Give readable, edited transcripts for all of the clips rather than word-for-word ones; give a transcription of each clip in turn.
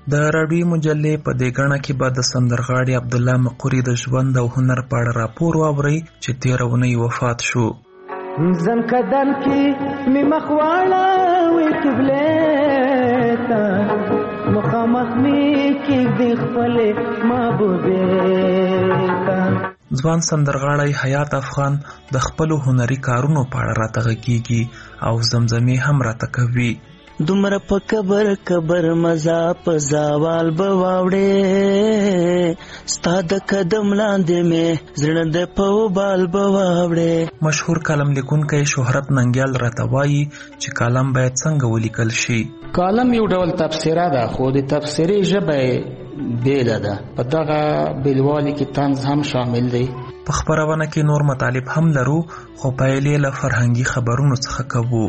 د راډیوي مجلې په دې غاڼه کې به د سندرغاړي عبدالله مقوري د ژوند او هنر په اړه راپور واورئ چې 13 اونۍ وفات شو. زن کدن کې می مخواړه وې قبله تا مخامخ می کې د خپل محبوبه تا. ځوان سندرغاړی حیات افغان د خپل هنري کارونو په اړه راته غږیږي او زمزمې هم راته کوي. دومره په کبر مزا په زوال بواوړې ستا د قدم لاندې مې زړه د پوبال بواوړې. مشهور کالم لیکونکی شهرت ننګیال راته وایي چې کالم باید څنګه ولیکل شي. کالم یو ډول تفسیره ده خو د تفسیري ژبه بیله ده. په دغه بیلوالي کې طنز هم شامل دی. په خپرونه کې نور مطالب هم لرو خو پایلې له فرهنګي خبرونو څخه کوو.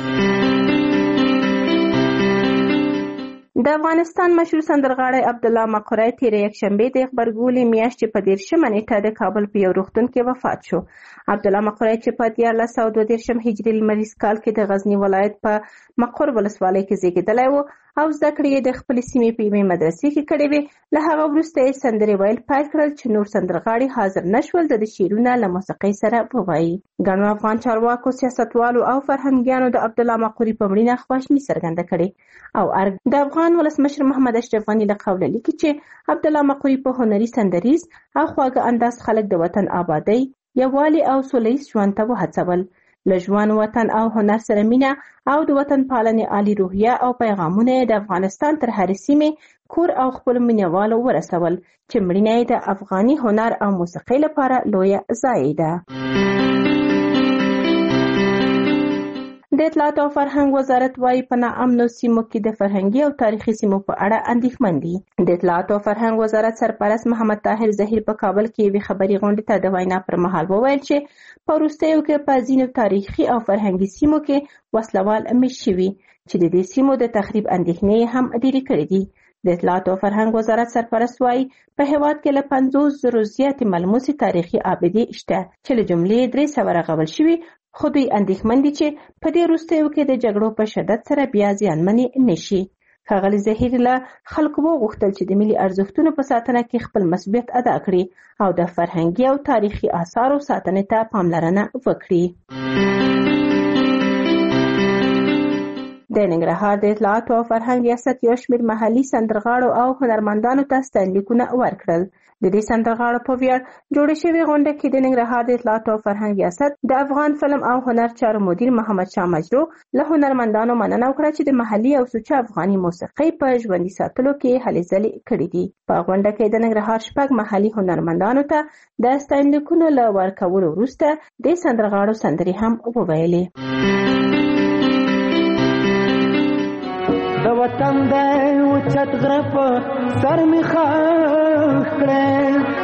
د افغانستان مشهور سندرغاړی عبدالله مقوري تېره یکشنبه د غبرګولي میاشتې په 13 نیټه د کابل په یو روغتون کې وفات شو. عبدالله مقوري چې په 1922 هجري لمریز کال کې د غزني ولایت په مقر ولسوالۍ کې زیږېدلی و او زده کړې یې د خپلې سیمې په یوې مدرسې کې کړې وې. له هغه وروسته یې سندرې ویل پیل کړل چې نور سندرغاړي حاضر نشول د شعرونه له موسیقۍ سره ووایي. ګڼو افغان چارواکو، سیاستوالو او فرهنګیانو د عبدالله مقوري په مړینه خواشیني څرګنده کړې او د افغان ولسمشر محمد اشرف غني له قوله لیکي چې عبدالله مقوري په هنري، سندریز او خواږه انداز خلک د وطن آبادۍ، یووالي او سولیز ژوند ته وهڅول. له ژوند، وطن او هنر سره مینه او د وطن پالنې عالي روحیه او پیغامونه د افغانستان تر هرې سیمې، کور او خپل مینوالو ورسول چې مړینه یې د افغاني هنر او موسیقۍ لپاره لویه ضایع ده. د اطلاعات او فرهنګ وزارت وايي په ناامنو سیمو کې د فرهنګي او تاریخي سیمو په اړه اندېښمن دي. د اطلاعات او فرهنګ وزارت سرپرست محمد طاهر ظهیر په کابل کې یوې خبري غونډې ته د وینا پر مهال وویل چې په وروستیو کې په ځینو تاریخي او فرهنګي سیمو کې وسلوال مېشت شوي چې د دې سیمو د تخریب اندېښنې هم ډېرې کړې دي. د اطلاعات او فرهنګ وزارت سرپرست وايي په هېواد کې له 50,000 زیاتې ملموسې تاریخي ابدې شته چې له جملې 300 رغول شوي، خو دوی اندېښمن دي چې په دې وروستیو کې د جګړو په شدت سره بیا زیانمنې نشي. ښاغلي ظهیر له خلکو وغوښتل چې د ملي ارزښتونو په ساتنه کې خپل مسؤلیت ادا کړي او د فرهنګي او تاریخي آثارو ساتنې ته پاملرنه وکړي. د ننګرهار د اطلاعات او فرهنګ ریاست یو شمېر محلي سندرغاړو او هنرمندانو ته ستاینلیکونه ورکړل. د دې سندرغاړو په ویاړ جوړه شوې غونډه کې د ننګرهار د اطلاعات او فرهنګ ریاست د افغان فلم او هنر چارو مدیر محمد شاه مجرو له هنرمندانو مننه وکړه چې د محلي او سوچه افغاني موسیقۍ په ژوندي ساتلو کې هلې ځلې کړې دي. په غونډه کې د ننګرهار 6 محلي هنرمندانو ته د ستاینلیکونو له ورکولو وروسته د سندرغاړو سندرې هم وویلې. د وطن د اوچت غره په سر می خاک کړې،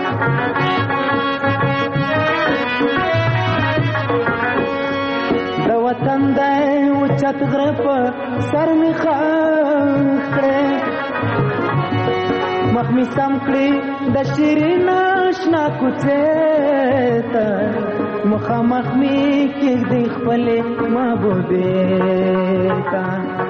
د وطن د اوچت غره په سر می خاک کړې، مخ می سم کړې د شیرین آشنا کوڅې ته، مخامخ می کېږدې خپلې محبوبې ته.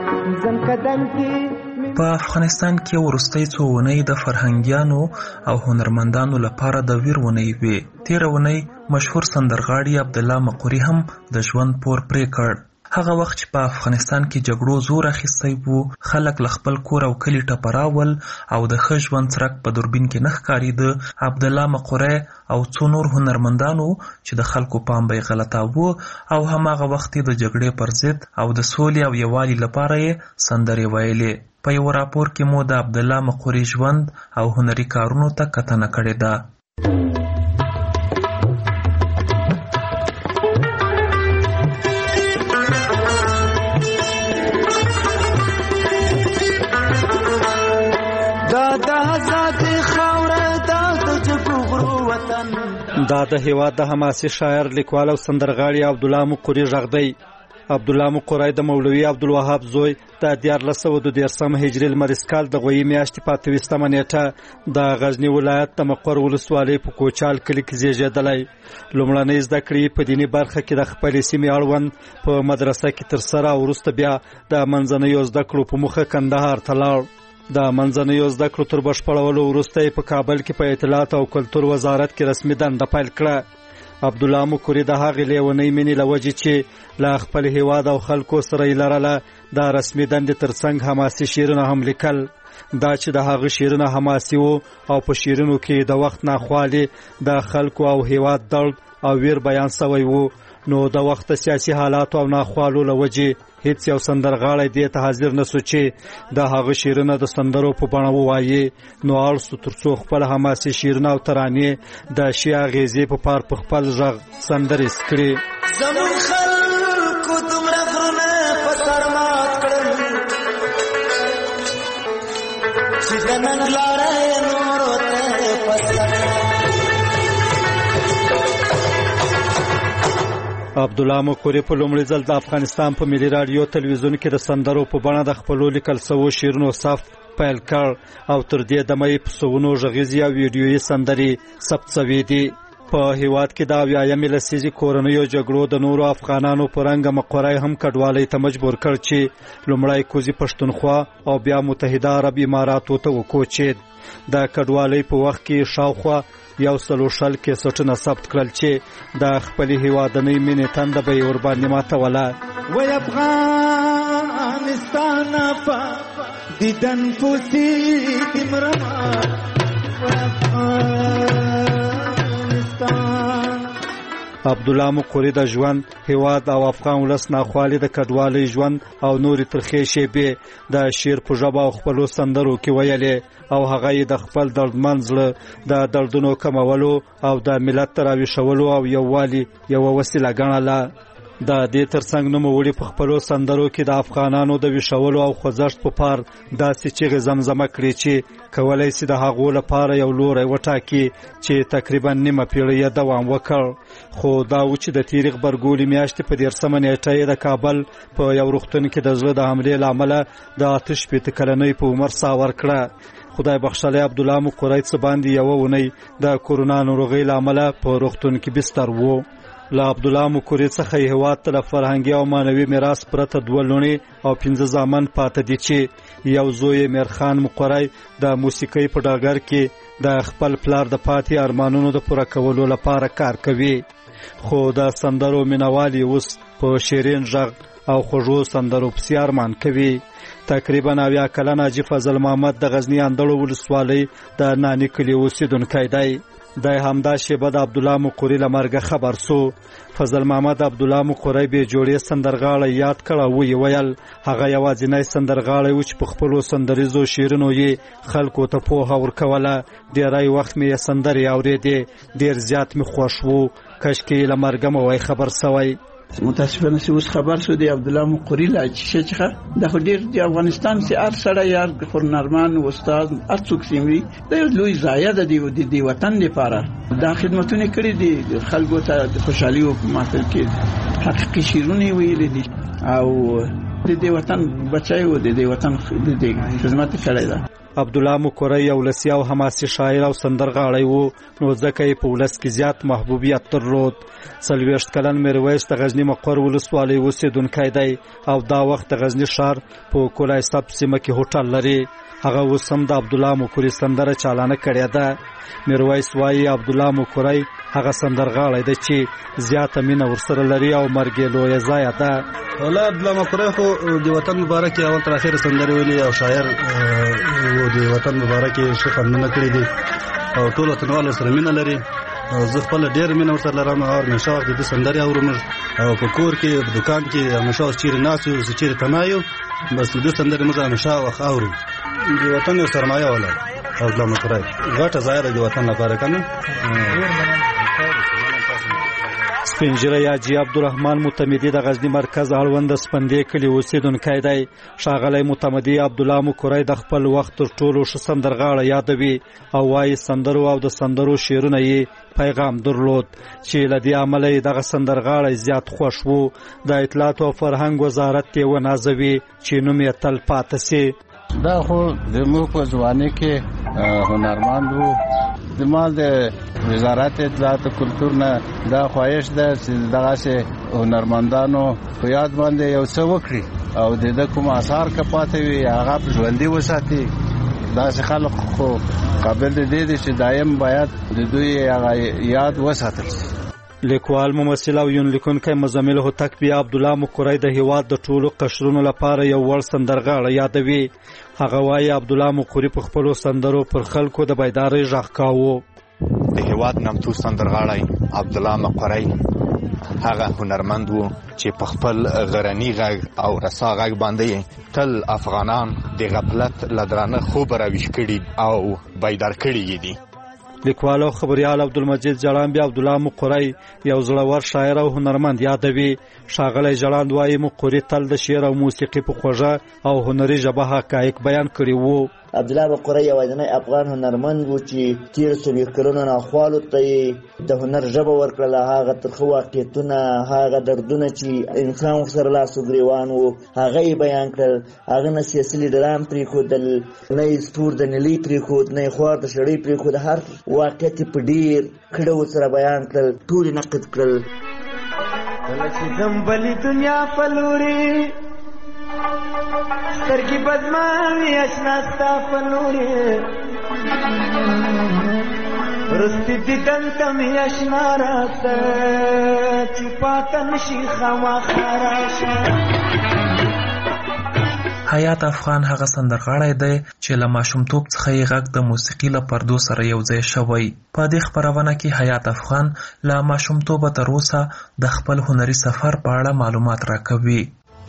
په افغانستان کې وروستۍ څو اونۍ د فرهنګیانو او هنرمندانو لپاره د ویر اونۍ وې. 13 اونۍ مشهور سندرغاړي عبدالله مقوري هم د ژوند پور پرې کړ. هغه وخت چې په افغانستان کې جګړو زور اخیستی وو، خلک له خپل کور او کلي ټپراول او د ښه ژوند څرک په دوربین کې نه ښکارېده. عبدالله مقوري او څو نور هنرمندانو چې د خلکو پام به یې غلطاوه او هماغه وخت د جګړې پر ضد او د سولې او یووالي لپاره یې سندرې ویلې. په یو راپور کې مو د عبدالله مقوري ژوند او هنري کارونو ته کتنه کړې ده. دا د هیواد د حماسي شاعر، لیکوال او سندرغاړي عبدالله مقوري غږ دی. عبدالله مقوري د مولوي عبدالوهاب زوی د 1413 هجري لمریز کال د غویي میاشتې په 28 نیټه د غزني ولایت د مقر ولسوالۍ په کوچال کلي کې زیږېدلی. لومړنۍ زده کړې په دیني برخه کې د خپلې سیمې اړوند په مدرسه کې ترسره او وروسته بیا د منځنیو زده کړو په موخه کندهار ته لاړ. د منځنیو زده کړو تر بشپړولو وروسته په کابل کې په اطلاعات او کلتور وزارت کې رسمي دنده پیل کړه. عبدالله مکوري د هغې لیونۍ مینې له وجې چې له خپل هیواد او خلکو سره یې لرله د رسمي دندې ترڅنګ حماسي شعرونه هم لیکل. دا چې د هغه شعرونه حماسي وو او په شعرونو کې د وخت ناخوالې د خلکو او هیواد درد او ویر بیان سوی وو، نو د وخت سیاسي حالاتو او ناخوالو له وجې هیڅ یو سندرغاړی دې ته حاضر نسو چې د هغه شعرونه د سندرو په بڼه ووایي. نو اړ سو تر څو خپل حماسي شعرونه او ترانې د شي اغیزې په پار په خپل غږ سندرې کړي. زمون خلکو دومره غرونه په سر مات کړل چې د نن لاره نورو ته پسند. عبدالله مکوري په لومړي ځل د افغانستان په ملي رادیو تلویزیون کې د سندرو په بڼه د خپلو لیکل سوو شعرونو صف پیل کړ او تر دې دمه یې په سوونو غږیزې او ویډیویي سندرې ثبت سوي دي. په هیواد کې د 80مې لسیزې کورنیو جګړو د نورو افغانانو په رنګه مقرۍ هم کډوالۍ ته مجبور کړ چې لومړی کوزي پښتونخوا او بیا متحده عرب اماراتو ته وکوچېد. د کډوالۍ په وخت کې شاوخوا 100 کیسټونه ثبت کړل چې د خپلې هیوادنۍ مینې تنده به یې ورباندې ماتوله. وی افغانستان په دیدن پوسی دمرما عبدالله مکوري د ژوند، هیواد او افغان ولس ناخوالې د کډوالۍ ژوند او نورې ترخې شیبې د شعر په ژبه او خپلو سندرو کې ویلې او هغه یې د خپل دردمند زړه د دردونو کمولو او د ملت راویښولو او یووالي یوه وسیله ګڼله. د دې ترڅنګ نوموړي په خپلو سندرو کې د افغانانو د ویښولو او خوځښت په پار داسې چیغې زمزمه کړې چې کولی شي د هغو لپاره یو لوری وټاکي چې تقریبا نیمه پیړۍ یې دوام وکړ. خو دا و چې د تېرې غبرګولي میاشتې په 13مه نیټه یې د کابل په یو روغتون کې د زړه د حملې له امله د 88 کلنۍ په عمر ساه ورکړه. خدای بخښلی عبدالله مکوري څه باندې یوه اونۍ د کورونا ناروغۍ له امله په روغتون کې بستر و. له عبدالله مکوري څخه یې هیواد ته له فرهنګي او معنوي میراث پرته 2 لوڼې او 15 زامن پاته دي چې یو زوی یې میرخان مکوري د موسیقۍ په ډګر کې د خپل پلار د پاتې ارمانونو د پوره کولو لپاره کار کوي. خو د سندرو مینوال یې اوس په شیرین غږ او خوږو سندرو پسې ارمان کوي. تقریبا 80 کلن حاجي فضل محمد د غزني اندړو ولسوالۍ د ناني کلي اوسېدونکی دی. دای همدا شیبه د عبدالله مکوري له مرګه خبر سو. فضل محمد عبدالله مکوري بې جوړې سندرغاړی یاد کړ او ویې ویل هغه یوازینی سندرغاړی و چې په خپلو سندریزو شعرونو یې خلکو ته پوهه ورکوله. ډېری وخت مې یې سندرې اورېدې، ډېر زیات مې خوښ و. کاشکې له مرګه مو وای خبر سوی. متاسفانه چې اوس خبر شو د عبدالله مکوري لا چې د خو ډیر د افغانستان سي هر سړی یار هنرمند استاد هر څوک سیمي د لوی ضایع د دې وطن لپاره دا خدمتونه کړې دي خلکو ته د خوشحالي او ماتل کې حقیقي شیرونه ویل دي او د دې وطن بچای و د دې وطن د خدمت کړی دا. عبدالله مکوري یو لسی او حماسي شاعر او سندرغاړی و، نو ځکه یې په ولس کې زیات محبوبیت درلود. 40 کلن میرویس د غزني مقر ولسوالۍ اوسېدونکی دی او دا وخت د غزني ښار په کولای سب سیمه کې هوټل لري. هغه اوس هم د عبدالله مکوري سندره چالانه کړې ده. میرویس وایي عبدالله مکوري هغه سندرغاړی دی چې زیاته مینه ورسره لري او مرګ یې لویه ضایع ده. والله عبدالله مکوري خو د وطن مبارک اول تر اخره سندرې ویلي او شاعر و د وطن مبارک ښه فنونه کړي دي او ټول وطنوال سره مینه لري. زه خپل ډېر مینه ورسره لرم او همیشه وخت د سندرې اورم او په کور کې په دکان کې همیشه چیرې ناست یو چیرې تنها یو بس د سندرې موږ همیشه وخت اورو. د وطن یو سرمایه ولا عبدالله مکوري غټه ځای د وطن لپاره کنه. سپینږیری حاجي عبدالرحمن متمدي د غزني مرکز اړوند سپندې کلي اوسېدونکی دی. ښاغلی متمدي عبدالله مکوري د خپل وخت تر ټولو ښه سندرغاړی یادوي او وایي سندرو او د سندرو شعرونه یې پیغام درلود چې له دې امله یې دغه سندرغاړی زیات خوښ و. د اطلاعات او فرهنګ وزارت یې ونازوي چې نوم یې تل پاتې سي. دا خو زموږ په ځوانۍ کې هنرمند وو. زما د وزارت اطلاعات او کلتور نه دا خواهش ده چې دغسې هنرمندانو په یاد باندې یو څه وکړي او د ده کوم اثار که پاتې وي هغه ژوندي وساتي داسې خلک خو قابل دي چې دایم باید د دوی یاد وساتل شي. لیکوال ممثل او یون لیکونکی مزمل هوتک بیا عبدالله مقری د هیواد د ټولو قشرونو لپاره یو وړ سندرغاړی یادوي. هغه وایي عبدالله مقری په خپلو سندرو پر خلکو د بیدارۍ غږ کاوه. د هیواد نامتو سندرغاړی عبدالله مقری هغه هنرمند و چې په خپل غرني غږ او رسا غږ باندې تل افغانان د غفلت له درانه خوبه راویښ کړي او بیدار کړي دي. لیکوال او خبریال عبدالمجید جړان بیا عبدالله مقری یو زړور شاعر او هنرمند یادوي. ښاغلی جړان وایي مقری تل د شعر او موسیقي په خوږه او هنري ژبه حقایق بیان کړي وو. عبدالله مقری یوازینی افغان هنرمند و چې تیر 40 کلونو ناخوالو ته د هنر ژبه ورکړله. هغه ترخه واقعیتونه، هغه دردونه چې انسان ورسره لاس و ګریوان و، هغه یې بیان کړل. هغه نه سیاسي لیډران پرېښودل، نه یې سپور د نیلي پرېښود، نه یې خوار د شړۍ پرېښود. هر واقعیت یې په ډېر کډه ورسره بیان کړل، ټول یې نقد کړل. کله چې ځم بلې دنیا په لورې سترګې بدماوي اشنا ستا په لورې وروستي دیدن ته مې اشنا راته چې پاته نشي خامخا راشه. حیات افغان هغه سندرغاړی دی چې له ماشومتوب څخه یې غږ د موسیقي له پردو سره یو ځای شوی. په دې خپرونه کې حیات افغان له ماشومتوبه تر اوسه د خپل هنري سفر په اړه معلومات راکوي.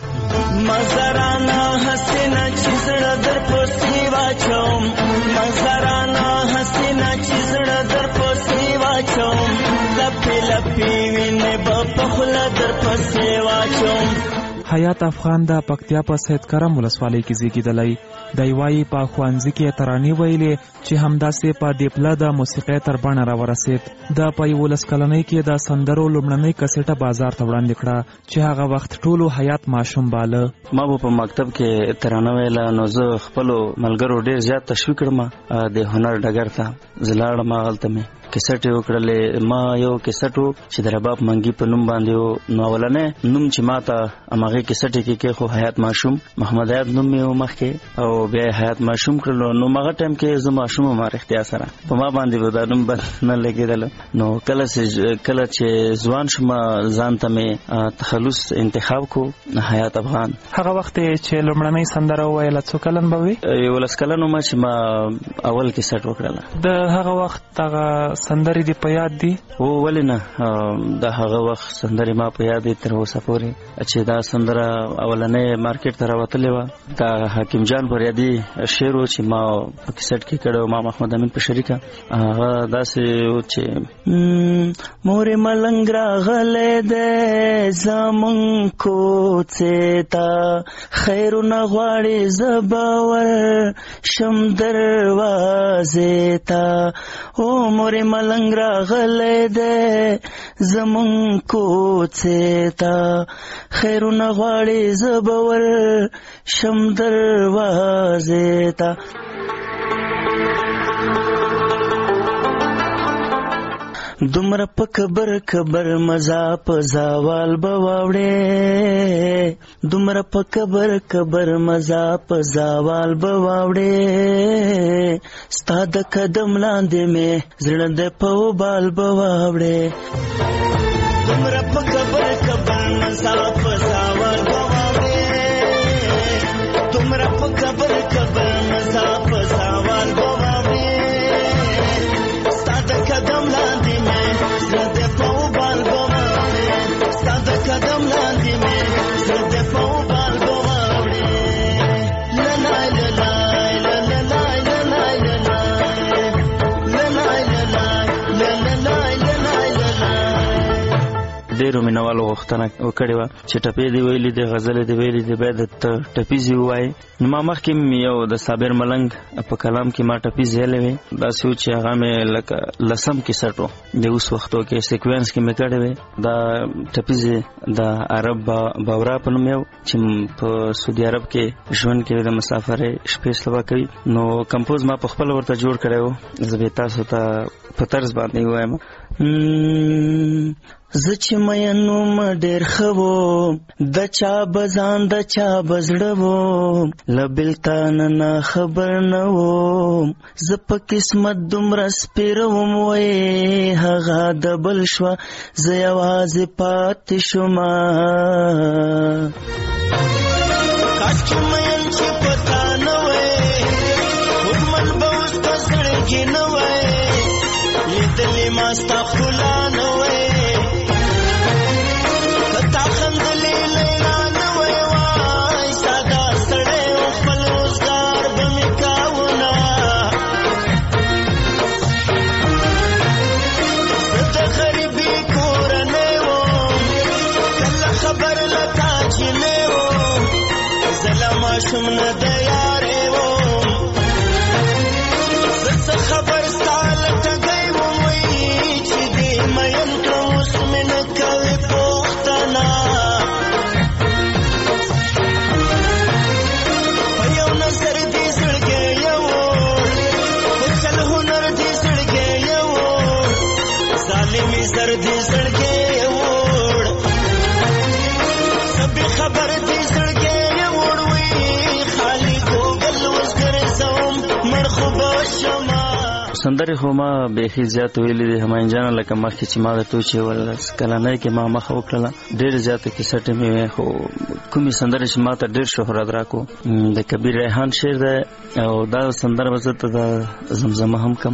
مزرانا حسینا چې زړه در پسې واچوم، مزرانا حسینا چې زړه در پسې واچوم، لپې لپې وینې به په خوله در پسې واچوم. حیات افغان د پکتیا په سید کرم ولسوالۍ کې زیږېدلی دی. وایي په ښوونځي کې ترانې ویلې چې همداسې په ډیپله د موسیقۍ تر بڼه راورسېد. د په 11 کلنۍ کې د سندرو لومړنۍ کسېټه بازار ته وړاندې کړه چې هغه وخت ټولو حیات ماشوم باله. ما به په مکتب کې ترانه ویله، نو زه خپلو ملګرو ډېر زیات تشویق کړم د هنر ډګر ته. زه لاړم، هغلته مې کیسټ یې وکړلې. ما یو کیسټ و چې د رباب منګي په نوم باندې و. نو اولنی نوم چې ما ته هماغې کیسټ کې خو حیات ماشوم محمد حیات نوم مې و مخکې، او بیا یې حیات ماشوم کړلو. نو هغه ټایم کې زه ماشوم وم رښتیا سره، په ما باندې به دا نوم بد نه لګېدله. نو کله چې ځوان شوم ځان ته مې تخلص انتخاب کو حیات افغان. هغه وخت چې لومړنۍ سندره وویله څو کلن به وي؟ 11 کلن وم چې ما اول کیسټ وکړله. د هغه وخت هغه سندرې دې په یاد دي؟ او ولې نه، د هغه وخت سندرې ما په یاد دي تر اوسه پورې. چې دا سندره اولنۍ مارکیټ ته راوتلې وه، دا حکیم جان فریادي شعر و چې ما په کیسټ کې کړی و، ما محمد امین په شریکه. هغه داسې و چې مورې ملنګ راغلی دی زمونږ کوڅې ته، خیرونه غواړي زه به ورشم دروازې ته. او مورې ملنګ راغلی دی زمونږ کوڅې ته، خیرونه غواړي زه به ورشم دروازې ته. دومره په کبر مزا په زوال به واوړې، دومره په کبر مزا په زوال به واوړې، ستا د قدم لاندې مې زړه د پوبال به واوړې. دومره په کبر مزا په زوال به واوړې، دومره په کبر مزا په زوال به واوړې، ستا د قدم لاندې مې زړه د پوبال به واوړې، ستا د قدم لاندې مې زړه د پوبال به واوړې. للای للای للای للای للای للای للای. ډېرو مینوالو غوښتنه وکړې وه چې ټپې دې ویلې دي، غزلې دې ویلې دي، باید ټپیزې ووایې. نو ما مخکې یو د صابر ملنګ په کلام کې ما ټپیز ویلې وې، داسې و چې هغه مې لکه 10 کیسټ و د اوس وختو کې سیکوینس کې مې کړې وې. دا ټپیزې د عرب باورا په نوم یو چې په سعودي عرب کې ژوند کوي، د مسافرۍ شپې سبا کوي. نو کمپوز ما په خپل ورته جوړ کړی و، زه به تاسو ته په طرز باندې وایم. زه چې مینو م ډېر ښه وم د چا بزان د چا بزړه وم له بېلتانه نه خبر نه وم زه په قسمت دومره سپېره وم وایې هغه د بل شوه زه یوازې پاتې شومه کاچې مین چې پتا نه وای حکمن به اوس په زړه کې نه وای لیدلې ما ستا ښکلا نه وای تا خندلې لیلا نه وای وای ساده سړی و خپل روزګار به مې کاونه زه د غریبي کورنۍ وم کله خبر له تا جینۍ وم زه له ماشوم نه د یارې وم زه څه خبر ستا له ټګۍ وم وایي چې دې مین کړه اوس مې نه کوې دې زړګې وړ سبي خبر دې زړګې وړ وي خالي ګوګل اوس ګرځوم مړ خو به شمه سندرې خو ما بیخي زیات ویلې دي همایون جانه لکه مخکې چې ما درته وچې ولس کلنۍ کې ما مخه وکړله ډېرې زیاتې کیسټې مې وې خو کومې سندرې چې ما ته ډېر شهرت راکو د کبیر ریحان شعر دی او دا سندره به زه ته د زمزمه هم کم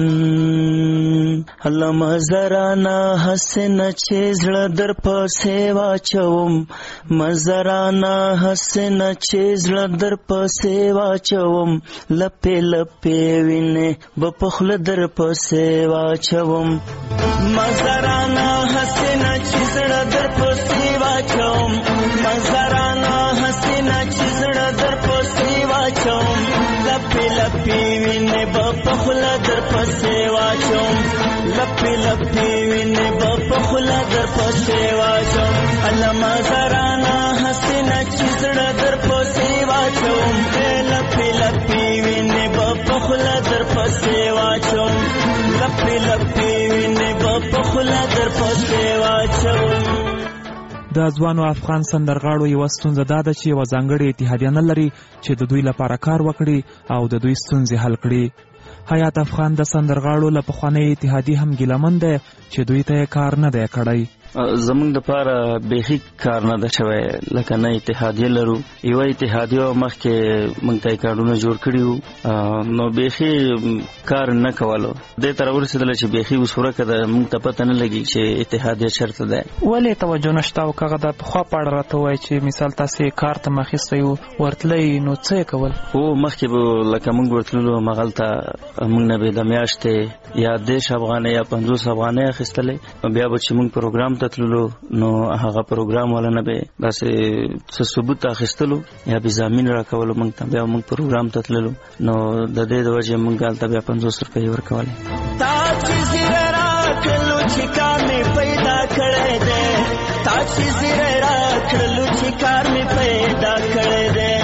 علامه زرانه حسنه چې زړه در پسې واچوم مزرانه حسنه چې زړه در پسې واچوم لپې لپې وینې به په خوله در پسې واچوم مزرانه حسنه چې زړه در پسې واچوم مزرانه حسنه چې زړه در پسې واچوم لپې لپې وینې به په خوله در پسې واچوم لپې لپې وینې به په خوله در پسې واچوم علامه زرانه حسنه چې زړه در پسې واچوم لپې لپې وینې به په خوله در پسې واچوم لپې لپې وینې به په خوله در پسې واچوم د ځوانو افغان سندرغاړو یوه ستونزه دا ده چې یوه ځانګړې اتحادیه نه لري چې د دوی لپاره کار وکړي او د دوی ستونزې حل کړي. حیات افغان د سندرغاړو له پخوانۍ اتحادیې هم ګیلمن دی چې دوی ته یې کار نه دی کړی. زمونږ دپاره بیخي کار نه ده شوی لکه نه اتحادیه لرو یوه اتحادیه مخکې موږ ته یې کارډونه جوړ کړي وو نو بیخي کار نه کولو دې ته راورسېدله چې بیخي اوس ورکه ده موږ ته پته نه لګي چې اتحادیه چېرته دی. ولې توجه نشته او که هغه د پخوا په اړه راته ووایي چې مثال تاسې کار ته مخیستی وو ورتلی نو څه یې کول؟ هو مخکې به لکه موږ ورتللو همغلته موږ نه به د میاشتې یا 10 افغانۍ یا 50 افغانۍ اخیستلې بیا به چې موږ پروګرام تللو نو هغه پروګرام ولا نه به داسې څه ثبوت اخیستلو یا به زمين راکولو موږ ته بیا موږ پروګرام تللو نو د دې د وجه موږ غلطه بیا 50 روپۍ ورکولې. تا چې زیره راکړلو چې کار مې پیدا کړی دی تا چې زیره راکړلو چې کار مې پیدا کړی دی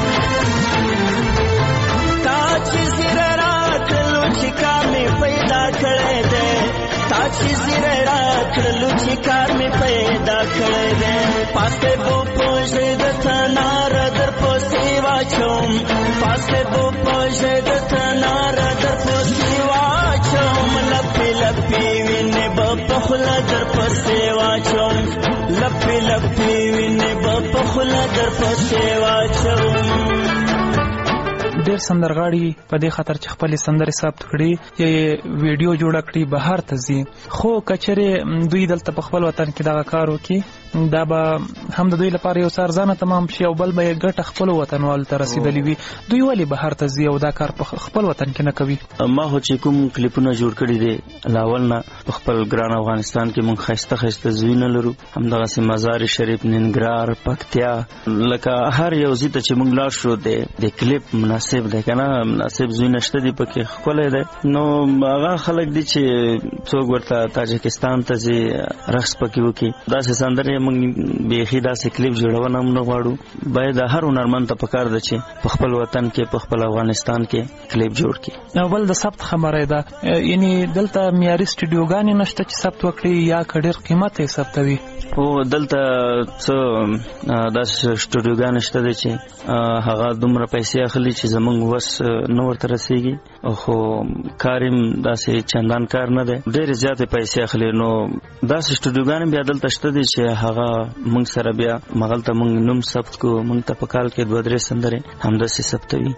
تا چې زیره راکړلو چې کار مې پیدا کړی دی تا چې زیره راکړلو چې کار مې پیدا کړی دی پاسې بو پوژې د تنار در پسې واچوم پاسې بو پوژې د تنار در پسې واچوم لپې لپې وینې به په خوله در پسې واچوم لپې لپې وینې به په خوله در پسې واچوم. ډېر سندرغاړي په دې خاطر چې خپلې سندرې ثبت کړي یا ویډیو جوړه کړي بهر ته ځي خو کچرې دوی دلته په خپل وطن کې دغه کار وکړي دا به هم د دوی لپاره یو څه ارزانه تمام شي او بل به یې ګټه خپلو وطنوالو ته رسېدلې وي. دوی ولې بهر ته ځي او دا کار په خپل وطن کې نه کوي؟ ما خو چې کوم کلیپونه جوړ کړي دي له اول نه په خپل ګران افغانستان کې موږ ښایسته ښایسته ځایونه لرو همدغسې مزار شریف ننګرهار پکتیا لکه هر یو ځای ته چې موږ لاړ شو د کلیپ مناسب مناسب دی کنه مناسب زوی نشته دی پکې ښکلی دی نو هغه خلک دي چې څوک ورته تاجکستان ته ځي رقص پکې وکړي داسې سندرې موږ بیخي داسې کلیپ جوړونه هم نه غواړو باید هر هنرمند ته پکار ده چې په خپل وطن کې په خپل افغانستان کې کلیپ جوړ کړي. اول د ثبت خبره ده یعنی دلته معیاري سټوډیوګانې نشته چې ثبت وکړي یا ډېر قیمت یې ثبتوي؟ او دلته څه داسې سټوډیوګانې شته دی چې هغه دومره پیسې اخلي چې زموږ وس نه ورته رسېږي خو کار هم داسې چندان کار نه دی ډېرې زیاتې پیسې اخلي نو داسې سټوډیوګانې بیا دلته شته دي چې هغه موږ سره بیا مغلته موږ نوم ثبت کړو موږ ته په کال کې 2-3 سندرې همداسې ثبتوي.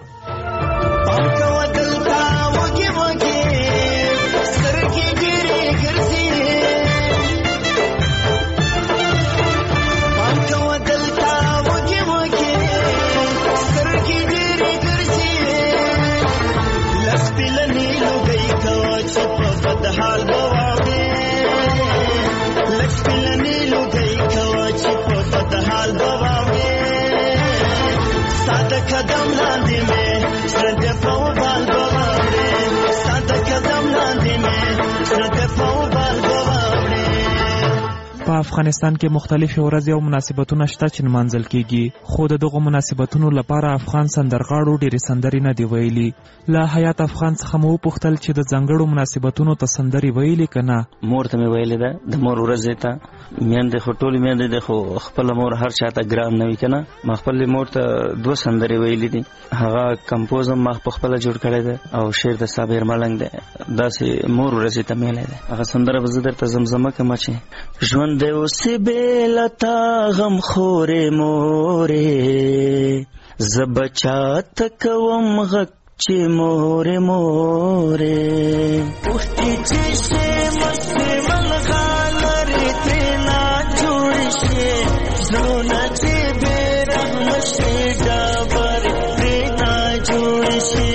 قدم لاندې مې سره د پاوبال بواړې ساده قدم لاندې مې سره د پاوبال بواړې. په افغانستان کې مختلفې ورځې او مناسبتونه شته چې نمانځل کیږي خو د دغو مناسبتونو لپاره افغان سندرغاړو ډېرې سندرې نه دی ویلي. له حیات افغان څخه مو وپوښتل چې د ځانګړو مناسبتونو ته سندرې ویلي که نه؟ مور ته مې ویلې ده د مور ورځې ته میندې خو ټولې میندې دي خو خپله مور هر چا ته ګران نه وي که نه ما خپلې مور ته 2 سندرې ویلي دي هغه کمپوز هم ما خپله جوړ کړی دی او شعر د صابر ملنګ دی داسې مور ورځې ته میلی دی هغه سندره به زه درته زمزمه کړم چې ژوند دی اوسې بېله تا غم خورې مورې زه به چاته کوم غږ چې مورې مورې اوښکې چې شي مستې ملغالرې ترېنه جوړ شي زړونه چې بې رحمه شي ډبرې ترېنه جوړ شي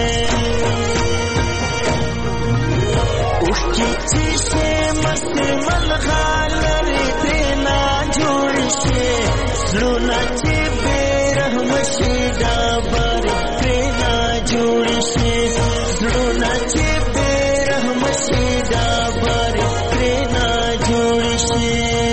اوښکې چې شي مستې ملغالرې ترېنه جوړ شي زړونه چې بې رحمه شي ډبرې ترېنه جوړ شي زړونه چې بې رحمه شي ډبرې ترېنه جوړ شي.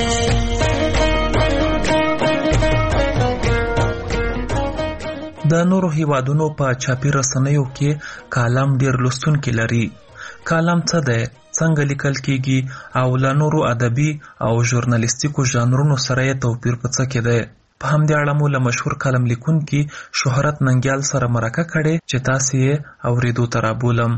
د نورو هیوادونو په چاپي رسنیو کې کالم ډېر لوستونکي لري. کالم څه دی؟ څنګه لیکل کیږي او له نورو ادبي او ژورنالیستیکو ژانرونو سره یې توپیر په څه کې دی؟ په همدې اړه مو له مشهور کالم لیکونکي شهرت ننګیال سره مرکه کړې چې تاسې یې اورېدو ته رابولم.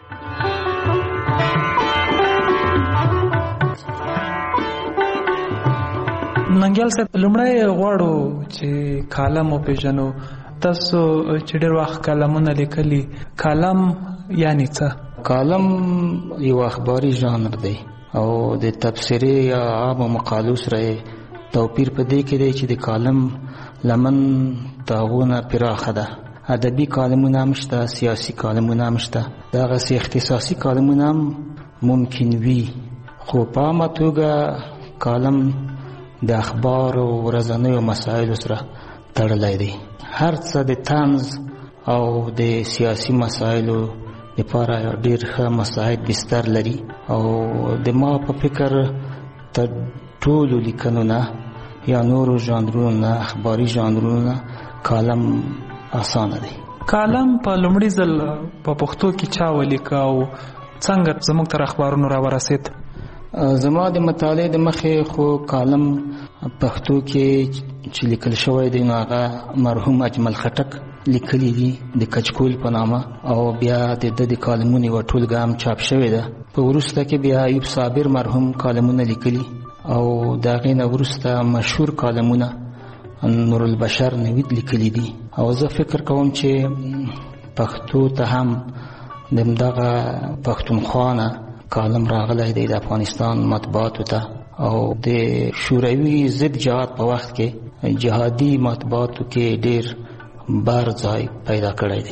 ننګیال صاحب لومړی غواړو چې کالم وپېژنو. تاسو چې ډېر وخت کالمونه لیکلي کالم یعنې څه؟ کالم یو اخباري ژانر دی او د تبصرې یا عامو مقالو سره توپیر په دې کې دی چې د کالم لمن تاغونه پراخه ده. ادبي کالمونه هم شته سیاسي کالمونه هم شته دغسې اختصاصي کالمونه هم ممکن وي خو په عامه توګه کالم د اخبار او ورځنیو مسایلو سره تړلی دی. هر څه د طنز او د سیاسي مسایلو لپاره ډېر ښه مساعد بستر لري او د ما په فکر تر ټولو لیکنو نه یا نورو ژانرونو نه اخباري ژانرونو نه کالم اسانه دی. کالم په لومړي ځل په پښتو کې چا ولیکه او څنګه زموږ تر اخبارونو راورسېد؟ زما د مطالعې د مخې خو کالم پښتو کې چې لیکل شوی دی نو هغه مرحوم اجمل خټک لیکلی دي د کچکول په نامه او بیا د د کالمونو یوه ټولګه هم چاپ شوې ده. په وروسته کې بیا ایوب صابر مرحوم کالمونه لیکلي او د هغې نه وروسته مشهور کالمونه نور البشر نوید لیکلی دي او زه فکر کوم چې پښتو ته هم دغه پښتونخوا نه کالم راغلی دی د افغانستان مطبوعاتو ته او د شوروي ضد جهاد په وخت کې جهادي مطبوعاتو کې ډېر بار ځای پیدا کړی دی.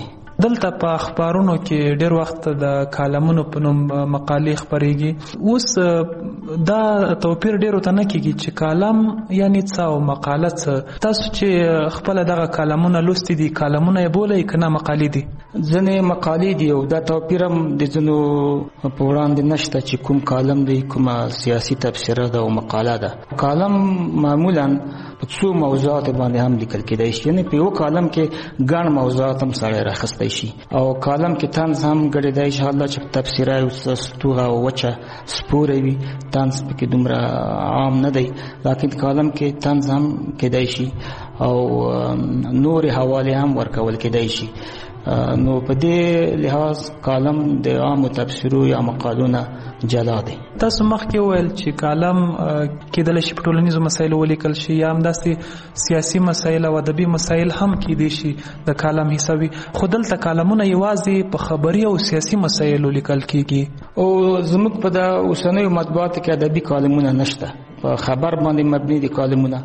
دلته په اخبارونو کې ډېر وخت د کالمونو په نوم مقالې خپرېږي. اوس دا توپیر ډېرو ته نه کېږي چې کالم یعنې څه او مقاله څه. تاسو چې خپله دغه کالمونه لوستي دي، کالمونه یې بولئ که نه مقالې دي؟ ځینې مقالې دي او دا توپیر هم د ځینو په وړاندې نشته چې کوم کالم دی، کومه سیاسي تبصره ده او مقاله ده. کالم معمولا په څو موضوعات باندې هم لیکل کېدای شي، یعنې په یو کالم کې ګڼ موضوعات هم سړی راخستی شي او کالم کې طنز هم ګډېدای شي. حالا چې تبصره او ستوغه او وچه سپوره وي، طنز پکې دومره عام نه دی، لیکن کالم کې طنز هم کېدای شي او نور حواله هم ورکول کېدای شي. نو په دې لحاظ کالم د عامو تبصرو یا مقالو نه جلا دی. تاسو مخکې وویل چې کالم کېدلی شي په ټولنیزو مسایلو ولیکل شي یا همداسې سیاسي مسایل او ادبي مسایل هم کېدای شي د کالم حصه وي، خو دلته کالمونه یوازې په خبري او سیاسي مسایلو لیکل کېږي. او زموږ په د اوسنیو مطبوعاتو کې ادبي کالمونه نشته، په خبر باندې مبني دي کالمونه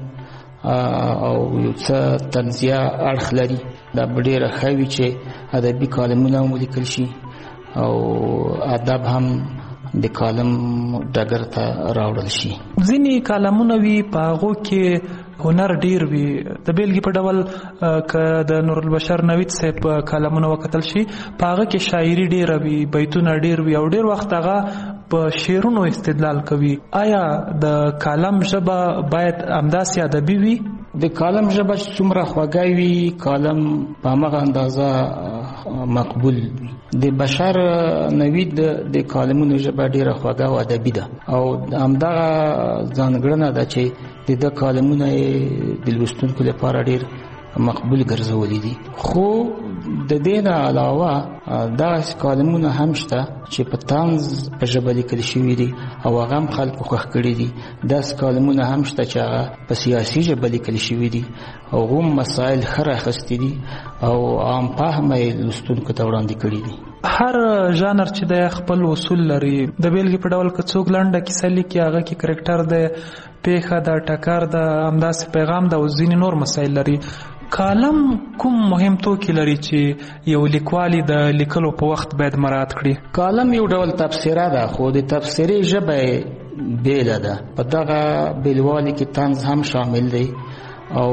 او یو څه طنزیه اړخ لري. دا ډېره ښه وي چې ادبي کالمونه هم ولیکل شي او ادب هم د کالم ډګر ته راوړل شي. ځینې کالمونه وي په هغو کې هنر ډیر وي. د بیلګې په ډول که د نورالبشر نوید صاحب کالمونه وکتل شي، په هغه کې شاعري ډیره وي، بیتونه ډیر وي او ډیر وخت هغه په شعرونو استدلال کوي. آیا د کالم ژبه باید همداسې ادبي وي؟ د کالم ژبه څومره خوږه وي، کالم په همغه اندازه مقبول وي. د بشر نوید د کالمونو ژبه ډیره خوږه او ادبي ده او همدغه ځانګړنه ده چې د کالمونه د لوستونکو لپاره ډیر مقبول ګرځولي دي. خو د دې نه علاوه دغسې کالمونه هم شته چې په طنز په ژبه لیکل شوي دي او هغه هم خلکو خوښ کړي دي. داسې کالمونه هم شته چې هغه په سیاسي ژبه لیکل شوي دي او هم مسایل ښه راخیستي دي او عام فهمه یې لوستونکو ته وړاندې کړي دي. هر ژانر چې د خپل اصول لري. د بیلګې په ډول که څوک لنډه کیسه لیکي، هغه کې کرکټر د پیښه د ټکر د همداسې پیغام د او ځینې نور مسایل لري. کالم کوم مهم توکي لري چې یو لیکوالي د لیکلو په وخت باید مراعات کړي؟ کالم یو ډول تبصره ده، خو د تبصرې ژبه بیله ده. په دغه بیلوالي کې طنز هم شامل دی او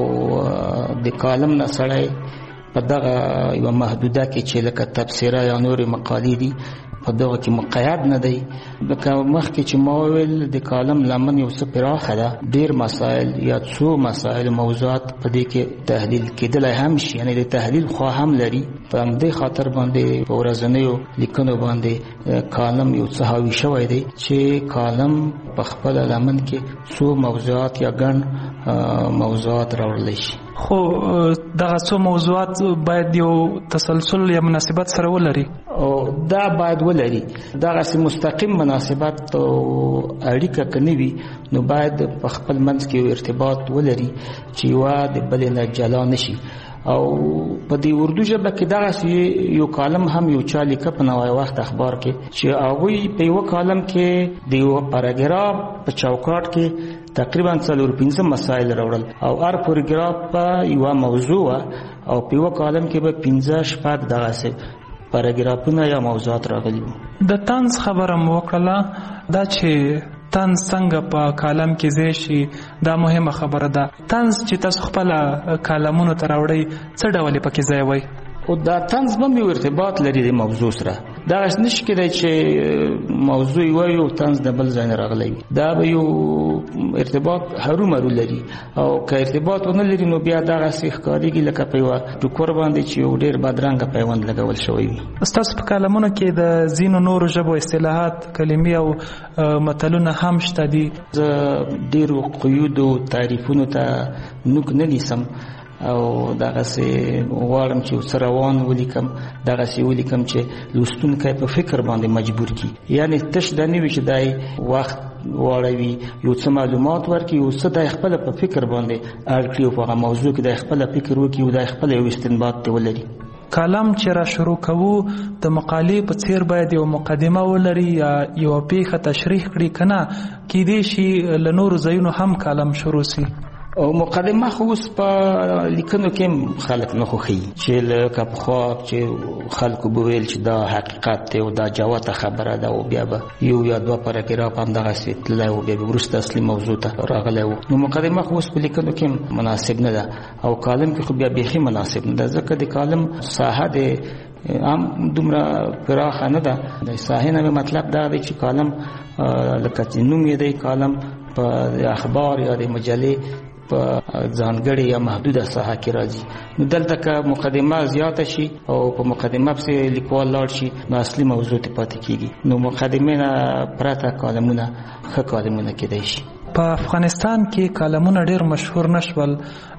د کالم نه سړی په دغه یوه محدوده کې چې لکه تبصره یا نورې مقالې دي په دغه کې مقید نه دی. لکه مخکې چې ما وویل د کالم لمن یو څه پراخه ده، ډېر مسایل یا څو مسایل موضوعات په دې کې تحلیل کېدلی هم شي، یعنې د تحلیل خوا هم لري. په همدې خاطر باندې په ورځنیو لیکنو باندې کالم یو څه حاوي شوی دی چې کالم په خپله لمن کې څو موضوعات یا ګڼ موضوعات راوړلی شي. خو دغه څو موضوعات باید یو تسلسل یا مناسبت سره ولري او دا باید ولري. دغسې مستقیم مناسبت او اړیکه که نه وي نو باید په خپل منځ کې یو ارتباط ولري چې یوه د بلې نه جلا نشي. او په دې اردو ژبه کې دغسې یو کالم هم یو چا لیکه په نوی وخت اخبار کې چې هغوی په یوه کالم کې د یوه پاراګراف په چوکاټ کې تقریبا 4-5 مسایل راوړل او هر پاراګراف په یوه موضوع او په یوه کالم کې به 15-16 دغسې پاراګرافونه یا موضوعات راغلي وو. د طنز خبره مو وکړله، دا چې طنز څنګه په کالم کې ځای شي دا مهمه خبره ده. طنز چې تاسو خپله کالمونو ته راوړئ څه ډول پکې ځای وای؟ او دا طنز به یو ارتباط لري د موضوع سره. دغسې نشي کېدی چې موضوع وایي او طنز د بل ځای نه راغلی وي. دا به یو ارتباط هرومرو لري او که ارتباط ونه لري نو بیا دغسې ښکارېږي لکه په یوه ټوکر باندې چې یو ډېر بدرنګه پیوند لګول شوی وي. ستاسو په کالمونو کې د ځینو نورو ژبو اصطلاحات، کلمې او متلونه هم شته دي. زه ډېرو قیودو تعریفونو ته نوک نه نیسم او دغسې غواړم چې څه روان ولیکم، دغسې ولیکم چې لوستونکی په فکر باندې مجبور کړي. یعنې تش دا نه وي چې دی وخت واړوي یو څه معلومات ورکړي، یو څه دی خپله په فکر باندې اړ کړي او په هغه موضوع کې دی خپله فکر وکړي او دی خپله یو استنباط ته ولري. کالم چې را شروع کوو د مقالې په څیر باید یو مقدمه ولري یا یوه پیښه تشریح کړي، که نه کیدای شي له نورو ځایونو هم کالم شروع سي. او مقدمه خو اوس په لیکنو کې خلک نه خوښي چې لکه پخوا چې خلکو به ویل چې دا حقیقت دی او دا جوته خبره ده او بیا به یو یا دوه پاراګراف هم دغسې تللی و بیا به وروسته اصلي موضوع ته راغلی و. نو مقدمه خو اوس په لیکنو کې مناسب نه ده او کالم کې خو بیا بیخي مناسب نه ده ځکه د کالم ساحه د هم دومره پراخه نه ده. د ساحې نه مطلب دا دی چې کالم لکه چې نوم یې دی کالم په اخبار یا د مجلې په ځانګړې یا محدوده ساحه کې راځي. نو دلته که مقدمه زیاته شي او په مقدمه پسې لیکوال لاړ شي نو اصلي موضوع ته پاتې کېږي. نو مقدمې نه پرته کالمونه ښه کالمونه کېدای شي. په افغانستان کې کالمونه ډېر مشهور نشول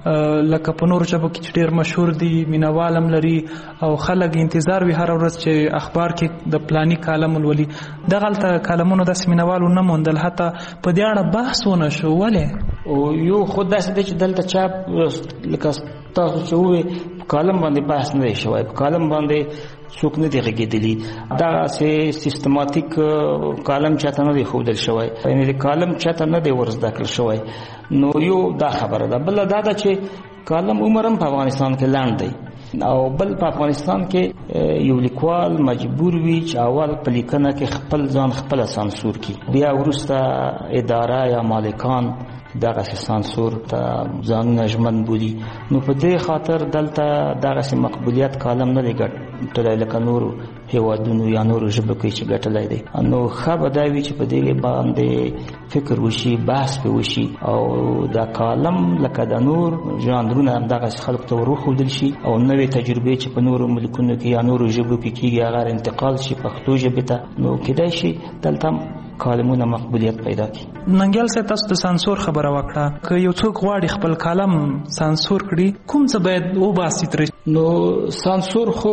لکه په نورو ژبو کې چې ډېر مشهور دي مینوال هم لري او خلک انتظار وي هره ورځ چې اخبار کې د پلاني کالم ولولي. دغلته کالمونو داسې مینوال ونه موندل حتی په دې اړه بحث ونه شو. ولې؟ او یو خود داسې دی چې دلته چاپ لکه تاسو چې ووایئ په کالم باندې بحث نه دی شوی، په کالم باندې څوک نه دی غږېدلي، دغسې سیستماتیک کالم چاته نه دی ښودل شوی، یعنې د کالم چاته نه دی ور زده کړل شوی. نو یو دا خبره ده. بله دا ده چې کالم عمر هم په افغانستان کې لنډ دی او بل په افغانستان کې یو لیکوال مجبور وي چې اول په لیکنه کې خپل ځان خپله سانسور کړي، بیا وروسته اداره یا مالکان دغسې سانسور ته ځانونه ژمن بولي. نو په دې خاطر دلته دغسې مقبولیت کالم نه دی ګټلی لکه نورو هیوادونو یا نورو ژبو کې چې ګټلی دی. نو ښه به دا وي چې په دې باندې فکر وشي، بحث پې وشي او دا کالم لکه د نور ژانرونه همدغسې خلکو ته وروښودل شي او نوې تجربې چې په نورو ملکونو کې یا نورو ژبو کې کېږي هغه انتقال شي پښتو ژبې ته. نو کېدای شي دلته هم کالمونه مقبولیت پیدا کړي. ننګیال صاحب تاسو د سانسور خبره وکړه، که یو څوک غواړي خپل کالم سانسور کړي کوم څه باید وباسي ترې؟ نو سانسور خو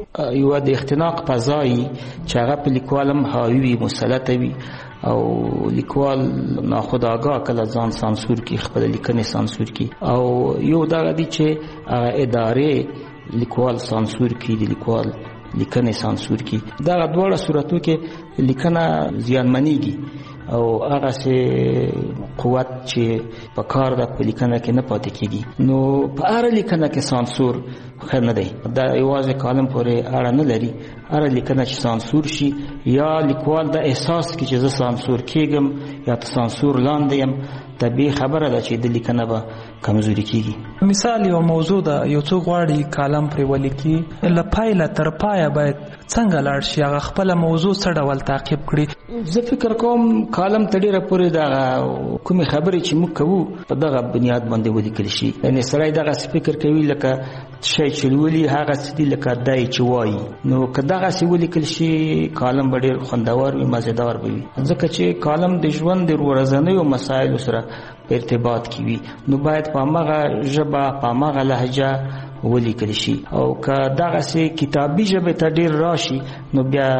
یوه د اختناق فضایي چې هغه په لیکوال هم حاوي وي، مسلطه وي او لیکوال ناخودآګاه کله ځان سانسور کړي، خپله لیکنې سانسور کړي. او یو دغه دی چې هغه ادارې لیکوال سانسور کړي، د لیکوال لیکنې سانسور کړي. دغه دواړه صورتو کې لیکنه زیانمنېږي او هغسې قوت چې په کار ده په لیکنه کې نه پاتې کېږي. نو په هره لیکنه کې سانسور ښه نه دی. دا یوازې کالم پورې اړه نه لري. هره لیکنه چې سانسور شي یا لیکوال دا احساس کړي چې زه سانسور کېږم یا ته سانسور لاندې یم، طبیعي خبره ده چې د لیکنه به کمزوري کېږي. مثال یو موضوع ده، یو څوک غواړي کالم پرې ولیکي، له پیله تر پایه باید څنګه لاړ شي، هغه خپله موضوع څه ډول تعقیب کړي؟ زه فکر کوم کالم ته ډېره پورې دغه کومې خبرې چې موږ کوو په دغه بنیاد باندې ولیکل شي. یعنې سړی دغسې فکر کوي لکه شی چې لولي هغسې دي لکه دی چې وایي. نو که دغسې ولیکل شي کالم به ډېر خوندور وي، مزېدار به وي، ځکه چې کالم د ژوند د ورځنیو مسایلو سره په ارتباط کې وي. نو باید په همغه ژبه په همغه لهجه ولیکل شي. او که دغسې کتابي ژبې ته ډېر راشي نو بیا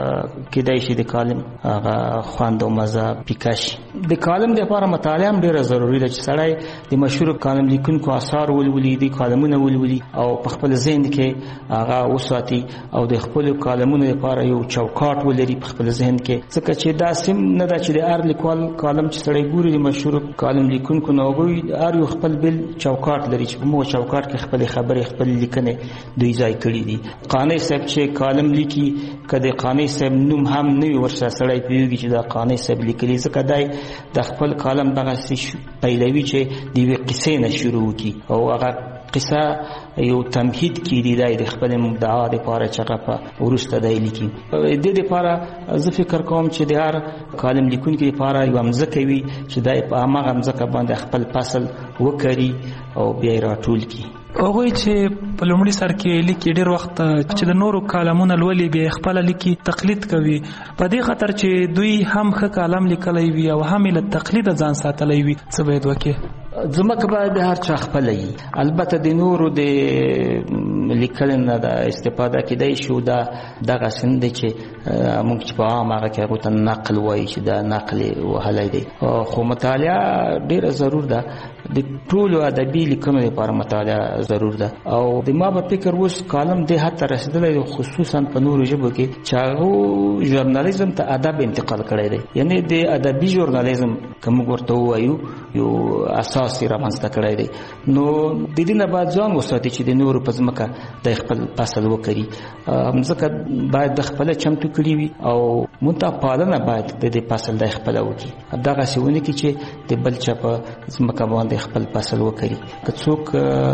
کېدای شي د کالم هغه خوند او مزه پیکه شي. د کالم دپاره مطالعه هم ډېره ضروري ده چې سړی د مشهورو کالم لیکونکو اثار ولولي، د کالمونه ولولي او په خپل ذهن کې هغه وساتي او د خپلو کالمونو لپاره یو چوکاټ ولري په خپل ذهن کې. ځکه چې داسې نه ده چې د هر لیکوال کالم چې سړی ګوري د مشهورو کالم لیکونکو نو هغوی هر یو خپل بل چوکاټ لري چې په موږ چوکاټ کې خپلې خبرې خپل لیکنې دوی ځای کړي دي. قانع صاحب چې کالم لیکي که د قانع صاحب نوم هم نه وي ورسره سړی پوهېږي چې دا قانع صاحب لیکلي، ځکه دی د خپل کالم دغسې پیلوي چې د یوې قصې نه شروع وکړي او هغه قصه یو تمهید کړي دی د خپل مدعا دپاره چې هغه په وروسته دی لیکي. د دې دپاره زه فکر کوم چې د هر کالم لیکونکي دپاره یوه مځکه وي چې دی په همغه مځکه باندې خپل فصل وکري او بیا یې راټول کړي. هغوی چې په لومړي سر کې لیکي ډېر وخت چې د نورو کالمونه لولي بیا خپله لیکي تقلید کوي، په دې خاطر چې دوی هم ښه کالم لیکلی وي او هم یې له تقلیده ځان ساتلی وي، څه باید وکړي؟ ځمکه باید د هر چا خپله وي. البته د نورو د لیکلو نه د استفاده کېدای شي، دا دغسې نه دی چې موږ چې په عام هغه کې هغو ته نقل وایي چې دا نقل یې وهلی دی. خو مطالعه ډېره ضرور ده د ټولو ادبي لیکنو لپاره مطالعه ضرور ده او د ما په فکر اوس کالم د حتی رسیدلی خصوصا په نورو ژبو کې چې هغه ژورنالیزم ته ادب انتقال کړی دی یعنی د ادبي ژورنالیزم کوم ورته وایو یو اساس رامنځته کړی دی نو د دې نه بعد ځان وساتي چې د نورو په ځمکه د خپل فصل وکړي ځکه باید د خپل چمتو کړي وي او متپالنه باید د دې فصل د خپل وکړي دغه سونه کې چې د بل چا په ځمکه باندې خپل فصل وکړي که څوک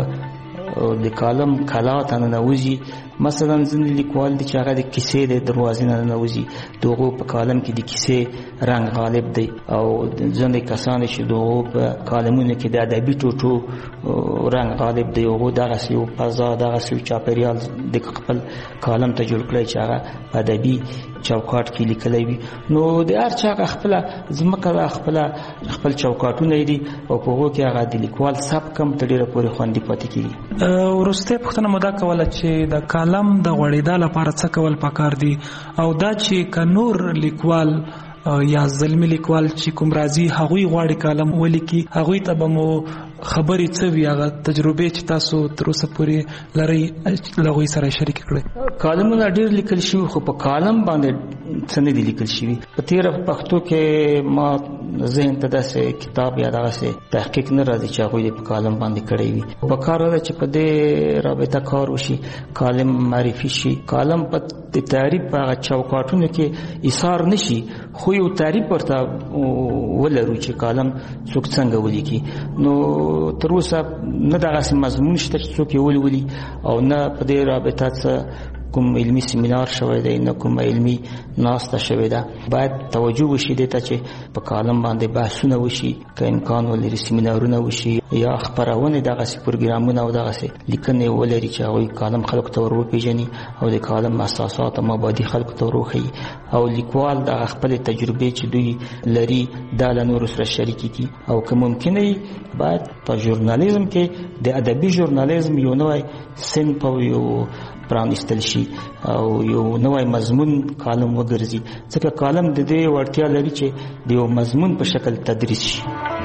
د کالم کلا ته ننوځي مثلا ځینې لیکوال دي چې هغه د کیسې د دروازې نه ننوځي دغه په کالم کې د کیسې رنګ غالب دی او ځینې کسان چې دغه په کالمونو کې د ادبي ټوټو رنګ غالب دی او دغه یو فضا دغه یو چاپیریال د خپل کالم ته جوړ کړی چې هغه په ادبي چوکاټ کې لیکلی وي نو د هر چا خپل ځمکه خپل چوکاټونه دي او په هغو کې هغه د لیکوال سبک هم تر ډېره پورې خوندي پاتې کېږي. وروستۍ پوښتنه مو دا کوله چې د کالم د غوړېدا لپاره څه کول پکار دي او دا چې که نور لیکوال یا زلمی لیکوال چې کوم راځي هغوی غواړي کالم ولیکي هغوی ته به مو خبرې څه وي هغه تجربې چې تاسو تر اوسه پورې لرئ له هغوی سره شریک کړئ. کالمونه ډېر لیکل شوي خو په کالم باندې څه نه دي لیکل شوي. په تېره پښتو کې ما ذهن ته داسې کتاب یا دغسې تحقیق نه راځي چې هغوی په کالم باندې کړی وي. په کار ده چې په دې رابطه کار وشي کالم معرفي شي کالم په د تعریف په هغه چوکاټونو کې ایثار نشي خو یو تعریف ورته ولرو چې کالم څوک څنګه ولیکي نو تر اوسه نه دغسې مضمون شته چې څوک یې ولولي او نه په دې رابطه څه کوم علمي سیمینار شوی دی نه کوم علمي ناسته شوې ده باید توجه وشي دې ته چې په کالم باندې بحثونه وشي که امکان ولري سیمینارونه وشي یا خپرونې دغسې پروګرامونه او دغسې لیکنې ولري چې هغوی کالم خلکو ته ور وپېژني او د کالم اساسات او مبادي خلکو ته ور وښیي او لیکوال دغه خپلې تجربې چې دوی لري دا له نورو سره شریکې کړي او که ممکنه وي باید په ژورنالیزم کې د ادبي ژورنالیزم یو نوی صنف او یو پرانیستل شي او یو نوی مضمون کالم وګرځي ځکه کالم د دې وړتیا لري چې د یو مضمون په شکل تدریس شي.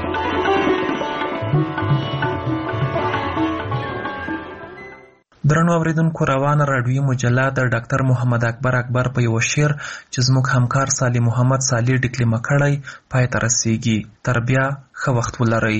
درنو اوریدونکو روانه راډیویي مجله د ډاکټر محمد اکبر په یو شعر چې زموږ همکار صالح محمد صالح ډکلیمه کړی پای ته رسیږي. تر بیا ښه وخت ولرئ.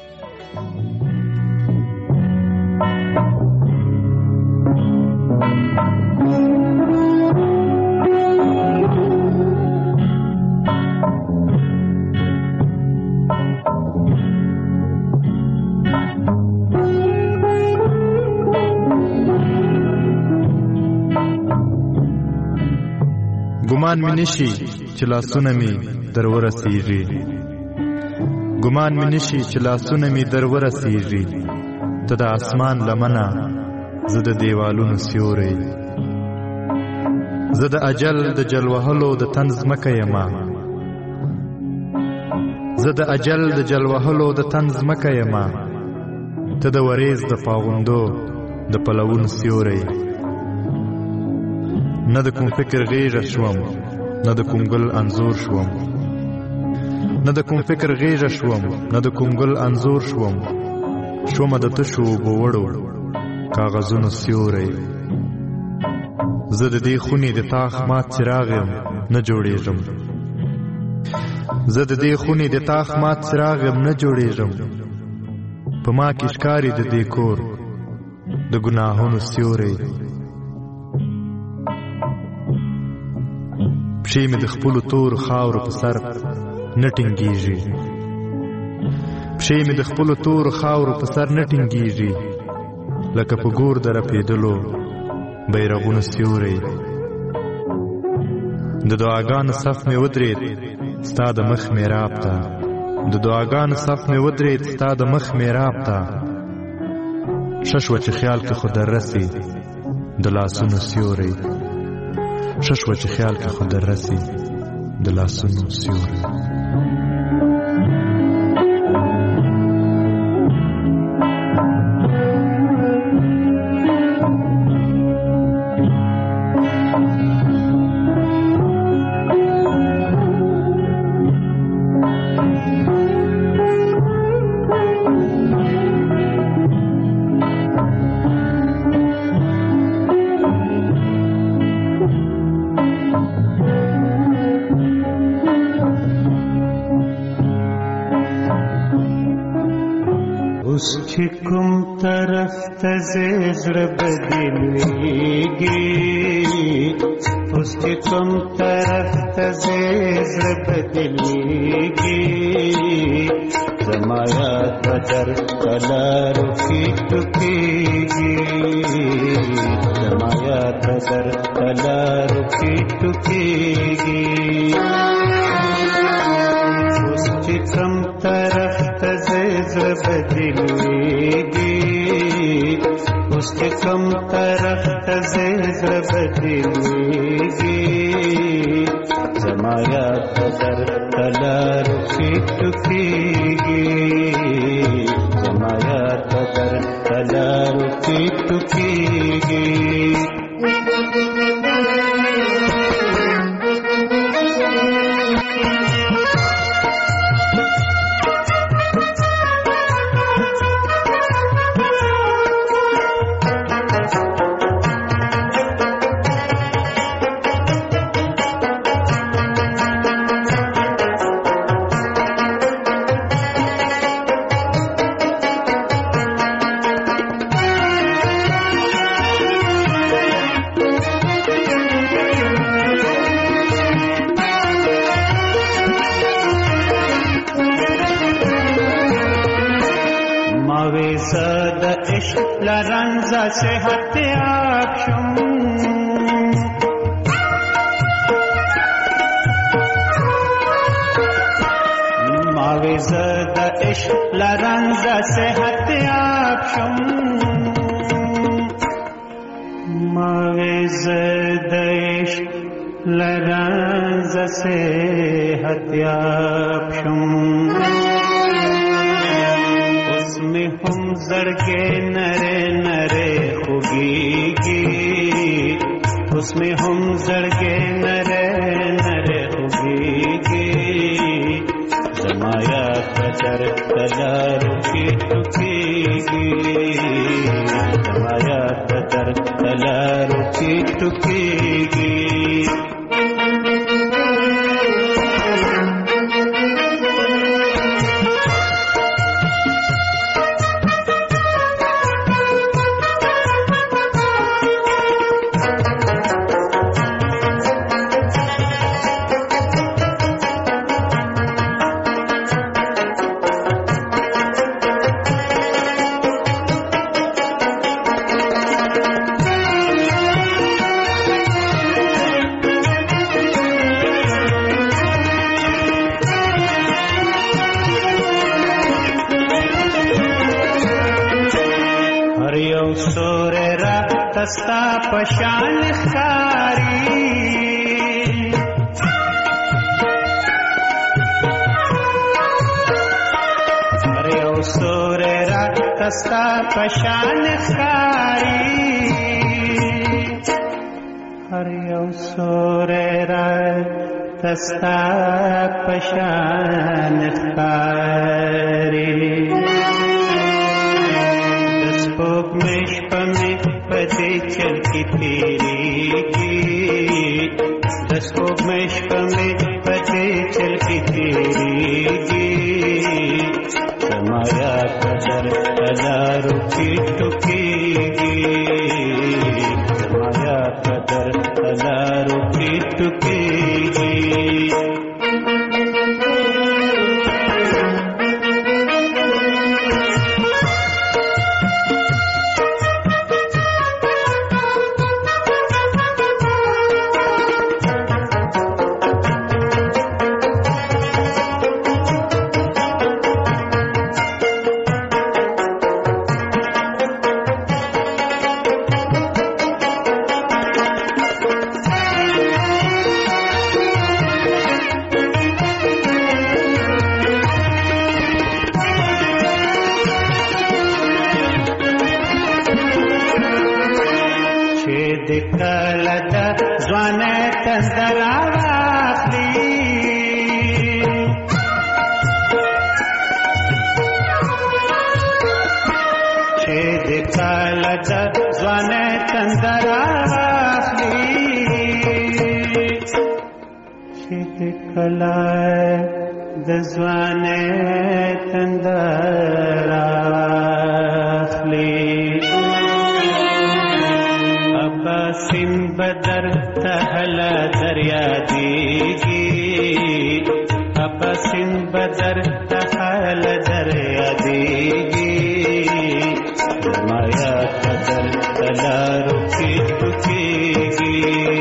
ګمان مې نشي چې لاسونه مې در ورسیږي ګمان مې نشي چې لاسونه مې در ورسیږي ته د اسمان لمنه زه د دیوالونو سیوری زه د اجل د جل وهلو د تن ځمکه یمه زه د اجل د جل وهلو د تن ځمکه یمه ته د وریځ د پاغوندو د پلوونو سیوری نه د کوم فکر غیږه شوم نه د کوم ګل انځور شوم نه د کوم فکر غیږه شوم نه د کوم ګل انځور شوم شومه د تشو اوبو وړو کاغذونو سیوری زه د دې خونې د تاخ مات څراغ یم نه جوړېږم زه د دې خونې د تاخ مات څراغ یم نه جوړېږم په ما کې ښکاري د دې کور د ګناهونو سیوری پښې مې د خپلو تورو خاورو په سر نه ټینګېږي پښې مې د خپلو تورو خاورو په سر نه ټینګېږي لکه په ګور د رپېدلو بیرغونو سیوری د دعاګانو صف مې ودرېد ستا د مخ میراب ته د دعاګانو صف مې ودرېد ستا د مخ میراب ته ښه شوه چې خیال کې خو در رسي د لاسونو سیوری ښه شوه چې خیال کې خو در رسي د لاسونو سیوری اوس چې کوم طرف ته زړه بدلېږي اوس چې کوم طرف ته زړه بدلېږي زما یاد به در لارو کې ټوکېږي زما یاد به در لارو کې ټوکېږي اوس چې کوم طرف ته زړه بدلېږي اوس چې کوم طرف ته زړه بدلېږي زما یاد به در لارو کې ټوکېږي زما یاد به در لارو کې ټوکېږي لرنزا صحت یاب شم ماوی زد عشق لرنزا صحت یاب شم ماوی زد عشق لرنزا صحت یاب شم उसमें हम जड़के नरे नरे खुगीगी उसमें हम जड़के नरे नरे खुगीगी जमाया कदर कलारू की टुकीगी जमाया कदर कलारू की टुकीगी सस्ता पशान खारी अरे ओ सोरे रात सस्ता पशान खारी अरे ओ सोरे रात सस्ता पशान खारी दस्पोक में शपमे पते चलती तेरी की दसको मश्क में पते चलती तेरी की समाया कदर हजारों की टुकीगी समाया कदर हजारों की टुकीगी कलाए दज़वाने तंदरा بدر تهلا دریا دیگی ابا سین بدر تهلا دریا دیگی مایا قدر تلارو کی ٹکیگی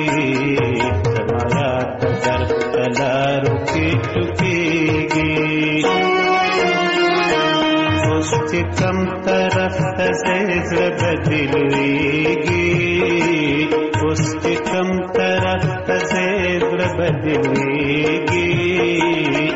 مایا قدر تلارو کی ٹکیگی اس کی کم طرف تزیزر بدلویگی اس کی کم طرف تزیزر بدلویگی